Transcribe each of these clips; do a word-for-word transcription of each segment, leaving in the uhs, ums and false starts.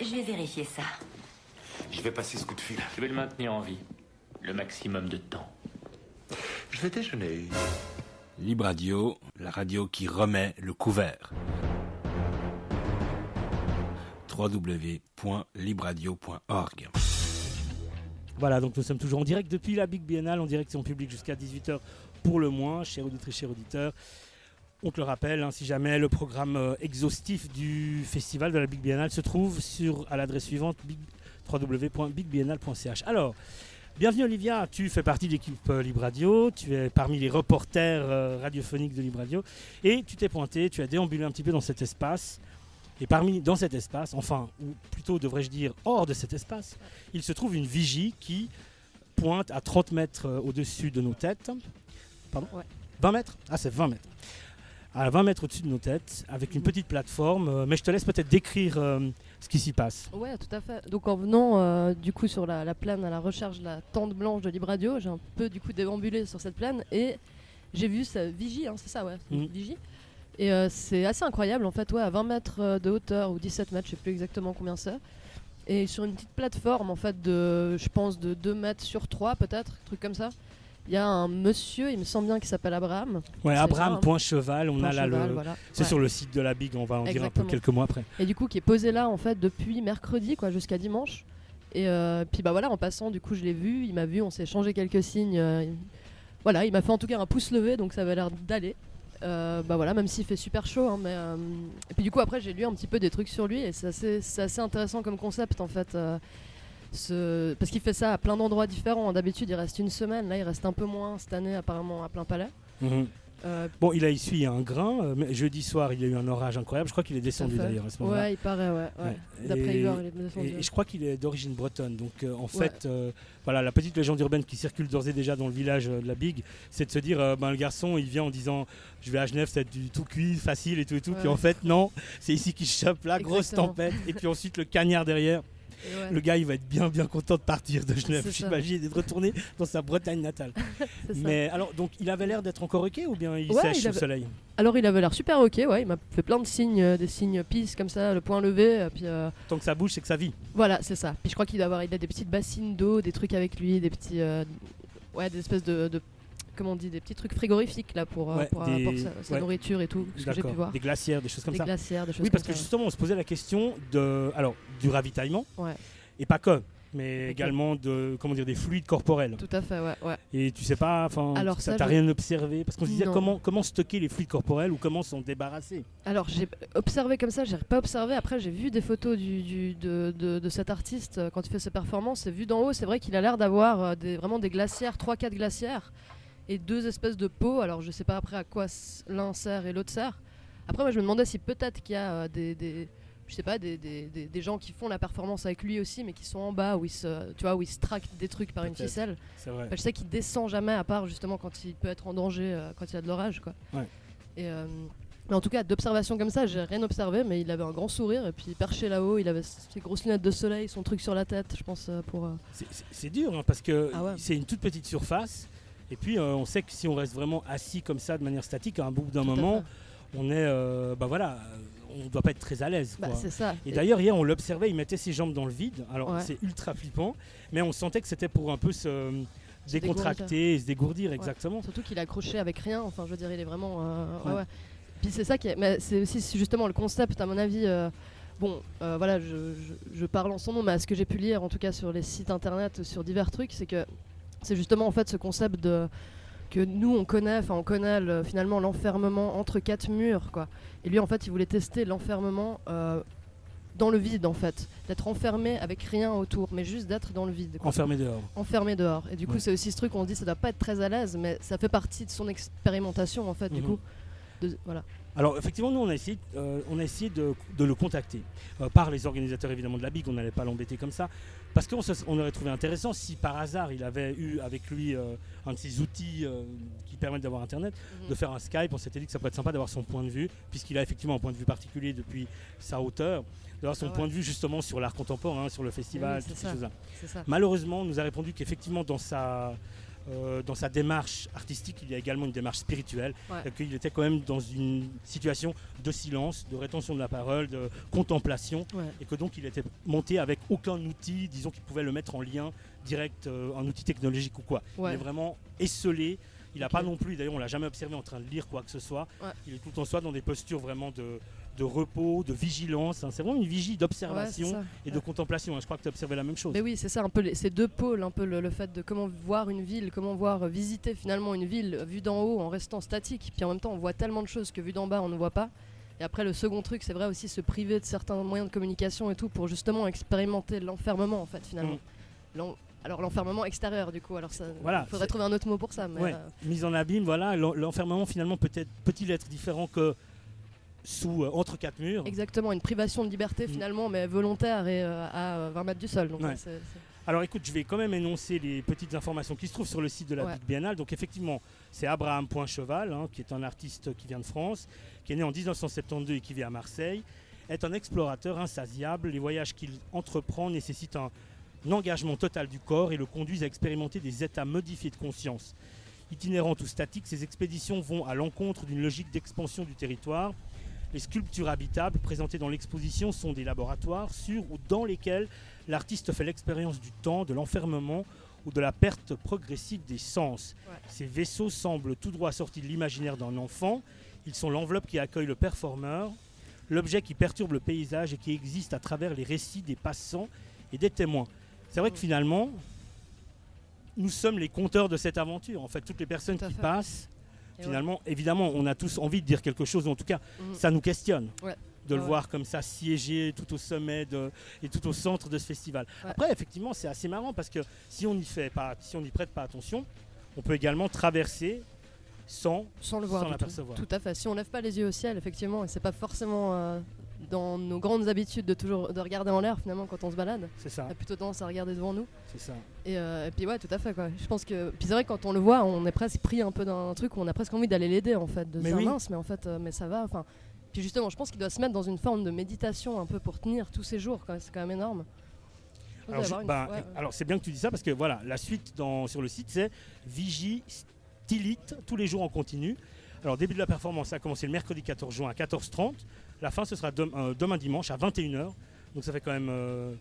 Je vais vérifier ça. Je vais passer ce coup de fil. Je vais le maintenir en vie. Le maximum de temps. Je vais déjeuner. Libre Radio, la radio qui remet le couvert. w w w point libre radio point org. Voilà, donc nous sommes toujours en direct depuis la Big Biennale, en direction publique jusqu'à dix-huit heures pour le moins, chers auditrices, chers auditeurs. On te le rappelle, hein, si jamais le programme euh, exhaustif du festival de la Big Biennale se trouve sur, à l'adresse suivante, big, w w w point big biennale point c h. Alors, bienvenue Olivia, tu fais partie de l'équipe euh, Libre Radio, tu es parmi les reporters euh, radiophoniques de Libre Radio et tu t'es pointé, tu as déambulé un petit peu dans cet espace. Et parmi, dans cet espace, enfin, ou plutôt devrais-je dire hors de cet espace, il se trouve une vigie qui pointe à trente mètres euh, au-dessus de nos têtes. Pardon ouais. vingt mètres Ah, c'est vingt mètres. À vingt mètres au-dessus de nos têtes, avec une petite plateforme. Euh, mais je te laisse peut-être décrire euh, ce qui s'y passe. Ouais, tout à fait. Donc en venant euh, du coup sur la, la plaine à la recherche de la tente blanche de Libre Radio, j'ai un peu du coup déambulé sur cette plaine et j'ai vu sa vigie, hein, c'est ça, ouais, Mmh. vigie. Et euh, c'est assez incroyable en fait, ouais, à vingt mètres de hauteur ou dix-sept mètres, je sais plus exactement combien c'est. Et sur une petite plateforme en fait de, je pense, de deux mètres sur trois peut-être, un truc comme ça. Il y a un monsieur, il me semble bien, qui s'appelle Abraham. Ouais, C'est Abraham ça, point cheval, on Point a là cheval, le. voilà. C'est Ouais. sur le site de la Big, on va en dire un Exactement. peu quelques mois après. Et du coup, qui est posé là en fait depuis mercredi, quoi, jusqu'à dimanche. Et euh, puis bah voilà, en passant, du coup, je l'ai vu, il m'a vu, on s'est échangé quelques signes. Euh, il- voilà, il m'a fait en tout cas un pouce levé, donc ça avait l'air d'aller. Euh, bah voilà, même s'il fait super chaud, hein, mais euh, et puis du coup après j'ai lu un petit peu des trucs sur lui et c'est assez, c'est assez intéressant comme concept en fait. Euh, ce... Parce qu'il fait ça à plein d'endroits différents. D'habitude il reste une semaine, là il reste un peu moins cette année apparemment à Plein Palais. Mhm. Euh, Bon, il a essuyé un grain. euh, mais jeudi soir, il y a eu un orage incroyable. Je crois qu'il est descendu tout à fait. d'ailleurs à ce moment-là. Ouais, il paraît, ouais. ouais. Ouais. D'après Et- Igor, il est descendu. Et, et je crois qu'il est d'origine bretonne. Donc euh, en Ouais. fait, euh, voilà, la petite légende urbaine qui circule d'ores et déjà dans le village euh, de la Big, c'est de se dire, euh, ben, le garçon, il vient en disant, je vais à Genève, c'est du tout cuit, facile et tout et tout. Ouais. Puis en fait, non, c'est ici qu'il chope la grosse Exactement. tempête. Et puis ensuite, le cagnard derrière. Et ouais, Le gars, il va être bien, bien content de partir de Genève, C'est ça. j'imagine, et de retourner dans sa Bretagne natale. c'est ça. Mais alors, donc, il avait l'air d'être encore ok ou bien il Ouais, sèche il sous le avait- soleil? Alors il avait l'air super ok, ouais, il m'a fait plein de signes, euh, des signes peace comme ça, le poing levé, euh, puis euh, Tant que ça bouge, c'est que ça vit. voilà, c'est ça. Puis je crois qu'il doit avoir, il a des petites bassines d'eau, des trucs avec lui, des petits, euh, ouais, des espèces de, de, comment on dit, des petits trucs frigorifiques là pour, euh, Ouais, pour, euh, des- pour sa, sa ouais. nourriture et tout, ce que j'ai pu D'accord. voir. Des glacières, des choses comme Des ça. glacières, des choses Oui, parce comme que ça. justement, on se posait la question de, alors, du ravitaillement, Ouais, et pas que, mais Ok. également de, comment dire, des fluides corporels. tout à fait, ouais, ouais. Et tu sais pas, enfin, Alors ça ça, t'a je- rien observé, parce qu'on se disait Non. comment, comment stocker les fluides corporels ou comment s'en débarrasser. Alors j'ai observé comme ça, j'ai pas observé. Après j'ai vu des photos du, du- de, de- de cet artiste euh, quand il fait ses performances. Et vu d'en haut, c'est vrai qu'il a l'air d'avoir euh, des, vraiment des glacières, trois quatre glacières et deux espèces de pots. Alors je sais pas après à quoi s- l'un sert et l'autre sert. Après moi je me demandais si peut-être qu'il y a euh, des, des- je sais pas, des, des- des- des gens qui font la performance avec lui aussi, mais qui sont en bas où ils se, tu vois, où ils se tractent des trucs par une Peut-être. ficelle. C'est vrai. Bah, je sais qu'il descend jamais à part justement quand il peut être en danger, euh, quand il y a de l'orage, quoi. Ouais. Et euh, mais en tout cas, d'observation comme ça, j'ai rien observé, mais il avait un grand sourire et puis perché là-haut, il avait ses grosses lunettes de soleil, son truc sur la tête, je pense euh, pour. euh, C'est- C'est c'est dur, hein, parce que Ah ouais. c'est une toute petite surface. Et puis, euh, on sait que si on reste vraiment assis comme ça, de manière statique, à un bout d'un tout à moment, fait. on est, euh, bah voilà, on doit pas être très à l'aise. Bah, quoi. c'est ça. Et d'ailleurs, hier, on l'observait, il mettait ses jambes dans le vide. Alors, Ouais. c'est ultra flippant, mais on sentait que c'était pour un peu se Se décontracter, et se dégourdir, exactement. Surtout qu'il est accroché avec rien, enfin je veux dire, il est vraiment. euh, ouais, Ouais. ouais. Puis c'est ça qui est. Mais c'est aussi justement le concept, à mon avis. euh, Bon, euh, voilà, je, je- je parle en son nom, mais à ce que j'ai pu lire, en tout cas sur les sites internet, sur divers trucs, c'est que c'est justement en fait ce concept de que nous on connaît, enfin on connaît le- finalement l'enfermement entre quatre murs, quoi. Et lui en fait il voulait tester l'enfermement euh, dans le vide en fait, d'être enfermé avec rien autour, mais juste d'être dans le vide, quoi. Enfermé dehors. Enfermé dehors. Et du coup Ouais. c'est aussi ce truc où on se dit ça doit pas être très à l'aise, mais ça fait partie de son expérimentation en fait, du Mhm. coup. De- voilà. Alors effectivement, nous on a essayé, euh, on a essayé de, de le contacter euh, par les organisateurs évidemment de la Big. On n'allait pas l'embêter comme ça parce qu'on se- on aurait trouvé intéressant si par hasard il avait eu avec lui euh, un de ces outils euh, qui permettent d'avoir internet, Mhm. de faire un Skype. On s'était dit que ça pourrait être sympa d'avoir son point de vue puisqu'il a effectivement un point de vue particulier depuis sa hauteur, d'avoir son Ah ouais. point de vue justement sur l'art contemporain, sur le festival, Oui, c'est toutes ces ça. choses-là. C'est ça. Malheureusement, on nous a répondu qu'effectivement dans sa euh, dans sa démarche artistique, il y a également une démarche spirituelle, Ouais. et qu'il était quand même dans une situation de silence, de rétention de la parole, de contemplation, Ouais. et que donc il était monté avec aucun outil, disons qu'il pouvait le mettre en lien direct, euh, un outil technologique ou quoi. Ouais. Il est vraiment esselé. Il n'a Ok. pas non plus, d'ailleurs on l'a jamais observé en train de lire quoi que ce soit. Ouais. Il est tout le temps soit dans des postures vraiment de, de repos, de vigilance. hein. C'est vraiment une vigie Ouais, d'observation c'est ça. et de Ouais. contemplation. hein. Je crois que tu as observé la même chose. Mais oui, c'est ça, un peu les- ces deux pôles, un peu le, le fait de comment voir une ville, comment voir euh, visiter finalement une ville euh, vue d'en haut en restant statique. Puis en même temps, on voit tellement de choses que vue d'en bas, on ne voit pas. Et après, le second truc, c'est vrai aussi se priver de certains moyens de communication et tout pour justement expérimenter l'enfermement en fait finalement. Mm. L'en- Alors l'enfermement extérieur du coup. Alors ça, Voilà, il faudrait c'est- trouver un autre mot pour ça. Mais Ouais. euh, Mise en abîme, voilà. l'en- L'enfermement finalement peut-être peut-il être différent que sous euh, entre quatre murs. exactement, une privation de liberté Mm. finalement, mais volontaire et euh, à euh, vingt mètres du sol. Donc Ouais. ouais, c'est- c'est- Alors écoute, je vais quand même énoncer les petites informations qui se trouvent sur le site de la Ouais. Big Biennale. Donc effectivement, c'est Abraham Poincheval, hein, qui est un artiste qui vient de France, qui est né en dix-neuf cent soixante-douze et qui vit à Marseille, est un explorateur insatiable. Les voyages qu'il entreprend nécessitent un, un engagement total du corps et le conduisent à expérimenter des états modifiés de conscience. Itinérantes ou statiques, ces expéditions vont à l'encontre d'une logique d'expansion du territoire. Les sculptures habitables présentées dans l'exposition sont des laboratoires sur ou dans lesquels l'artiste fait l'expérience du temps, de l'enfermement ou de la perte progressive des sens. Ouais. Ces vaisseaux semblent tout droit sortis de l'imaginaire d'un enfant. Ils sont l'enveloppe qui accueille le performeur, l'objet qui perturbe le paysage et qui existe à travers les récits des passants et des témoins. C'est vrai que Mm. finalement, nous sommes les conteurs de cette aventure. En fait, toutes les personnes Tout à qui fait. passent, et finalement, évidemment, on a tous envie de dire quelque chose, ou en tout cas, ouais. Mhm. ça nous questionne Ouais. de le Ouais, voir comme ça siéger tout au sommet de- et tout au centre de ce festival. Ouais. Après, effectivement, c'est assez marrant parce que si on n'y fait pas, si on n'y prête pas attention, on peut également traverser sans. Sans le voir. Sans du l'apercevoir. Tout. tout à fait. Si on lève pas les yeux au ciel, effectivement, et c'est pas forcément euh, dans nos grandes habitudes de toujours de regarder en l'air finalement quand on se balade. C'est ça, On a plutôt tendance à regarder devant nous. c'est ça. Et, euh, et puis ouais, tout à fait quoi. Je pense que puis c'est vrai que quand on le voit, on est presque pris un peu d'un truc où on a presque envie d'aller l'aider en fait, de se Mais dire oui. mince, mais en fait, euh, mais ça va. Enfin, puis justement, je pense qu'il doit se mettre dans une forme de méditation un peu pour tenir tous ces jours. quoi. C'est quand même énorme. Je pense Alors, d'avoir je- une- bah, ouais, ouais. alors, c'est bien que tu dis ça parce que voilà, la suite dans- sur le site c'est Vigie Stylite tous les jours en continu. Alors début de la performance, ça a commencé le mercredi quatorze juin à quatorze heures trente. La fin ce sera dem- euh, demain dimanche à vingt et une heures. Donc ça fait quand même euh,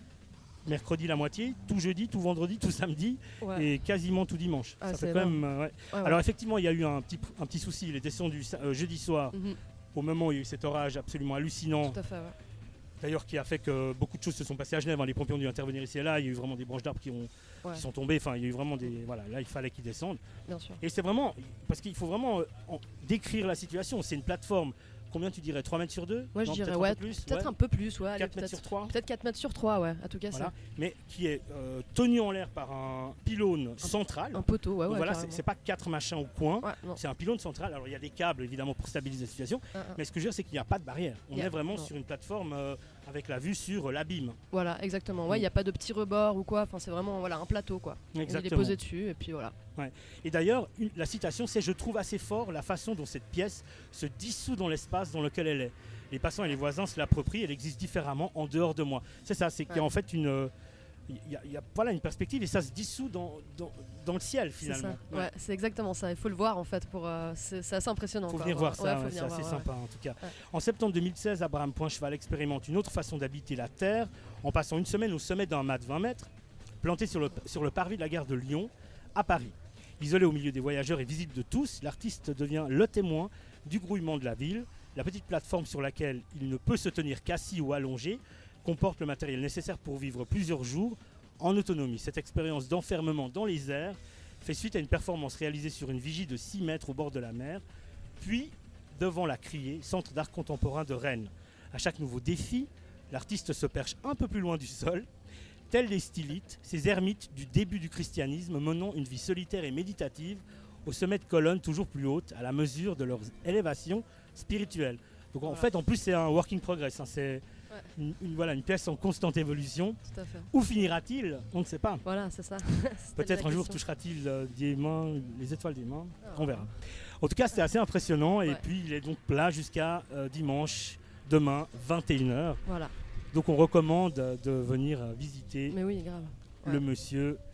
mercredi la moitié, tout jeudi, tout vendredi, tout samedi Ouais. et quasiment tout dimanche. Ah, ça c'est fait quand énorme. même. euh, ouais. Ouais, ouais. Alors effectivement, il y a eu un petit, un petit souci. Il est descendu euh, jeudi soir Mhm. au moment où il y a eu cet orage absolument hallucinant. Tout à fait. Ouais. D'ailleurs, qui a fait que beaucoup de choses se sont passées à Genève. hein. Les pompiers ont dû intervenir ici et là. Il y a eu vraiment des branches d'arbres qui, ont- Ouais. qui sont tombées. Enfin, il y a eu vraiment des. Voilà, là, il fallait qu'ils descendent. Bien sûr. Et c'est vraiment. Parce qu'il faut vraiment euh, en- décrire la situation. C'est une plateforme. Combien tu dirais trois mètres sur deux Ouais, je Non, dirais peut-être ouais, un peu plus, peut-être ouais. un peu plus, ouais. allez, quatre mètres peut-être sur trois. peut-être quatre mètres sur trois, ouais, à tout casser. Voilà. Mais qui est euh, tenu en l'air par un pylône central. Un poteau, ouais, Donc ouais. voilà, c'est carrément. c'est pas quatre machins au coin. Ouais, non. C'est un pylône central. Alors il y a des câbles évidemment pour stabiliser la situation. Un, un. Mais ce que je veux dire, c'est qu'il n'y a pas de barrière. On Il y a- est vraiment non. sur une plateforme euh, avec la vue sur euh, l'abîme. Voilà, exactement. Ouais, il Mm. n'y a pas de petit rebord ou quoi. Enfin, c'est vraiment voilà un plateau quoi. Il est Exactement. posé dessus et puis voilà. Et d'ailleurs, une- la citation, c'est « Je trouve assez fort la façon dont cette pièce se dissout dans l'espace dans lequel elle est. Les passants et les voisins se l'approprient, elle existe différemment en dehors de moi. » C'est ça, c'est qu'il y a Ouais. en fait une, euh, il y a, il y a, voilà, une perspective et ça se dissout dans, dans, dans le ciel C'est finalement. ça. Ouais, c'est exactement ça. Il faut le voir en fait pour. euh, c'est c'est assez impressionnant. Il faut quoi. venir voir Ouais, ça, faut ouais, venir c'est voir, assez ouais. sympa en tout cas. Ouais. En septembre deux mille seize, Abraham Poincheval expérimente une autre façon d'habiter la Terre en passant une semaine au sommet d'un mât de vingt mètres, planté sur le, sur le parvis de la gare de Lyon, à Paris. Isolé au milieu des voyageurs et visible de tous, l'artiste devient le témoin du grouillement de la ville. La petite plateforme sur laquelle il ne peut se tenir qu'assis ou allongé comporte le matériel nécessaire pour vivre plusieurs jours en autonomie. Cette expérience d'enfermement dans les airs fait suite à une performance réalisée sur une vigie de six mètres au bord de la mer, puis devant la Criée, centre d'art contemporain de Rennes. À chaque nouveau défi, l'artiste se perche un peu plus loin du sol, tels les stylites, ces ermites du début du christianisme menant une vie solitaire et méditative au sommet de colonnes toujours plus hautes à la mesure de leur élévation spirituelle. Donc en Voilà. fait, en plus, c'est un work in progress. hein, c'est Ouais. une, une- voilà, une pièce en constante évolution. Tout à fait. Où finira-t-il? On ne sait pas. Voilà, c'est ça. C'était Peut-être la un jour question. touchera-t-il euh, des mains, les étoiles des mains. Ah. On verra. En tout cas, c'était assez impressionnant. Et Ouais. puis, il est donc là jusqu'à euh, dimanche, demain, vingt et une heures. Voilà. Donc, on recommande euh, de venir euh, visiter Mais oui, grave. le Ouais. monsieur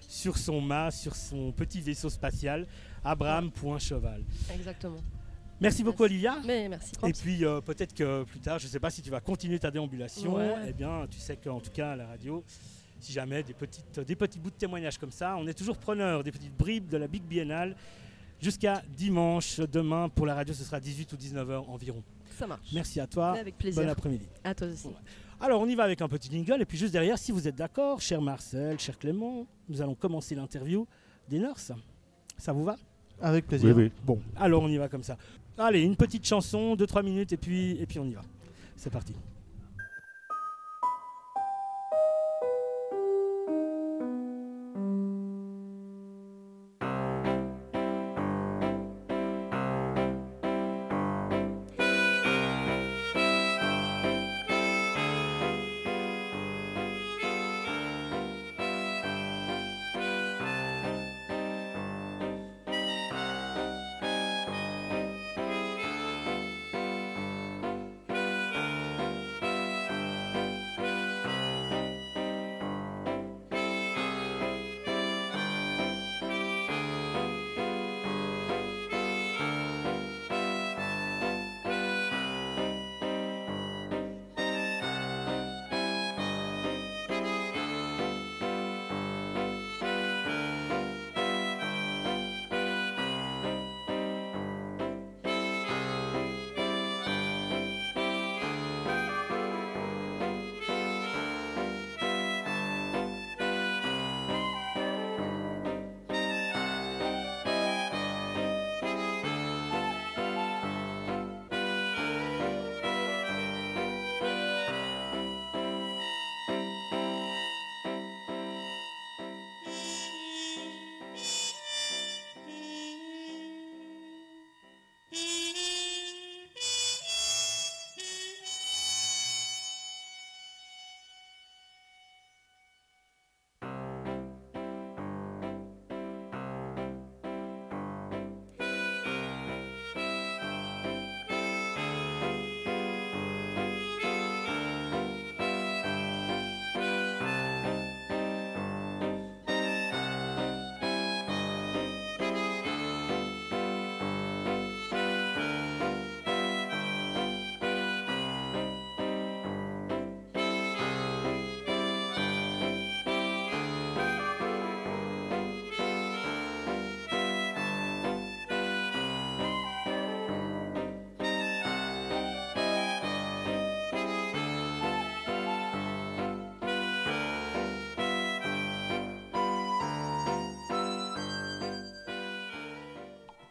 sur son mât, sur son petit vaisseau spatial, Abraham.cheval. Exactement. Merci beaucoup Olivia. Mais merci. Et puis euh, peut-être que plus tard, je ne sais pas si tu vas continuer ta déambulation, Ouais. eh bien tu sais qu'en tout cas à la radio, si jamais des, petites, des petits bouts de témoignages comme ça, on est toujours preneur des petites bribes de la Big Biennale jusqu'à dimanche. Demain pour la radio ce sera dix-huit ou dix-neuf heures environ. Ça marche. Merci à toi, Mais avec plaisir. bon après-midi. À toi aussi. Ouais. Alors on y va avec un petit jingle et puis juste derrière, si vous êtes d'accord, cher Marcel, cher Clément, nous allons commencer l'interview des nurses. Ça vous va ? Avec plaisir. Oui, oui. Bon, alors on y va comme ça. Allez, une petite chanson, deux trois minutes et puis, et puis on y va. C'est parti.